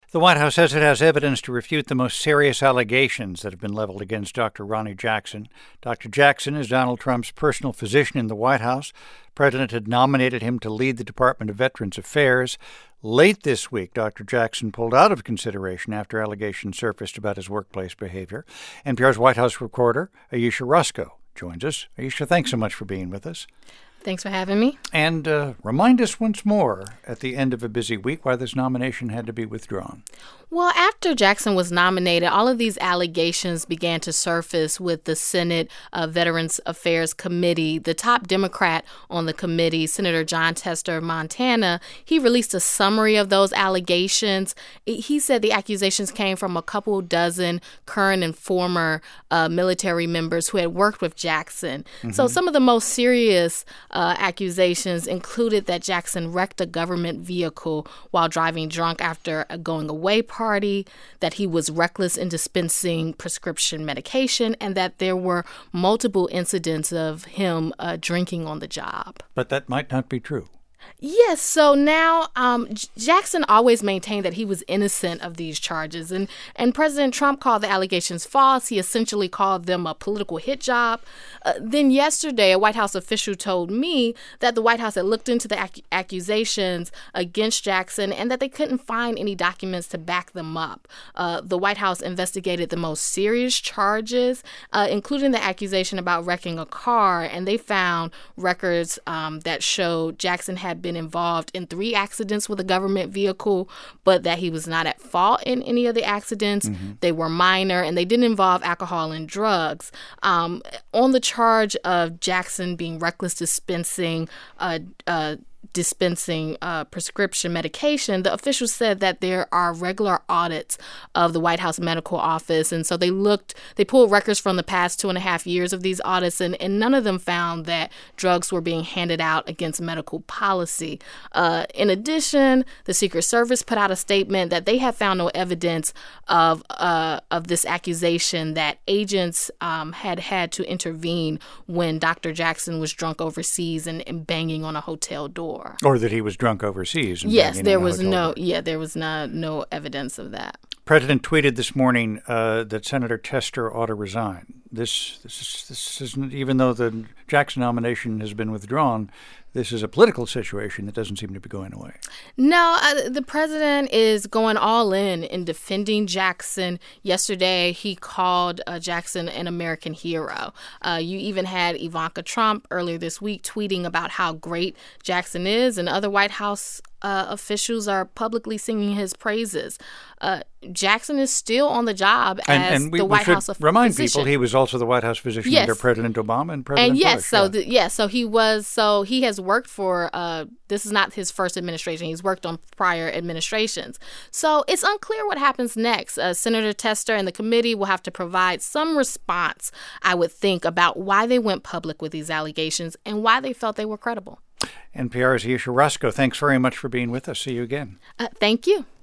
The White House says it has evidence to refute the most serious allegations that have been leveled against Dr. Ronny Jackson. Dr. Jackson is Donald Trump's personal physician in the White House. The president had nominated him to lead the Department of Veterans Affairs. Late this week, Dr. Jackson pulled out of consideration after allegations surfaced about his workplace behavior. NPR's White House reporter, Ayesha Ruscoe, joins us. Ayesha, thanks so much for being with us. Thanks for having me. And remind us once more, at the end of a busy week, why this nomination had to be withdrawn. Well, after Jackson was nominated, all of these allegations began to surface with the Senate Veterans Affairs Committee. The top Democrat on the committee, Senator Jon Tester of Montana, he released a summary of those allegations. He said the accusations came from a couple dozen current and former military members who had worked with Jackson. Mm-hmm. So some of the most serious accusations included that Jackson wrecked a government vehicle while driving drunk after a going-away party, that he was reckless in dispensing prescription medication, and that there were multiple incidents of him drinking on the job. But that might not be true. Yes. So now Jackson always maintained that he was innocent of these charges. And President Trump called the allegations false. He essentially called them a political hit job. Then yesterday, a White House official told me that the White House had looked into the accusations against Jackson and that they couldn't find any documents to back them up. The White House investigated the most serious charges, including the accusation about wrecking a car. And they found records that showed Jackson had been involved in 3 accidents with a government vehicle, but that he was not at fault in any of the accidents. Mm-hmm. They were minor, and they didn't involve alcohol and drugs. On the charge of Jackson being reckless dispensing prescription medication, the officials said that there are regular audits of the White House medical office. And so they pulled records from the past 2.5 years of these audits, and none of them found that drugs were being handed out against medical policy. In addition, the Secret Service put out a statement that they have found no evidence of this accusation that agents had to intervene when Dr. Jackson was drunk overseas and banging on a hotel door. Or that he was drunk overseas. Yes, there was no evidence of that. President tweeted this morning that Senator Tester ought to resign. This isn't, even though the Jackson nomination has been withdrawn, this is a political situation that doesn't seem to be going away. No, the president is going all in defending Jackson. Yesterday, he called Jackson an American hero. You even had Ivanka Trump earlier this week tweeting about how great Jackson is, and other White House officials are publicly singing his praises. Jackson is still on the job as the White House physician. Remind people he was also the White House physician under President Obama and President Bush. So he has worked for, this is not his first administration. He's worked on prior administrations. So it's unclear what happens next. Senator Tester and the committee will have to provide some response, I would think, about why they went public with these allegations and why they felt they were credible. NPR's Ayesha Ruscoe, thanks very much for being with us. See you again. Thank you.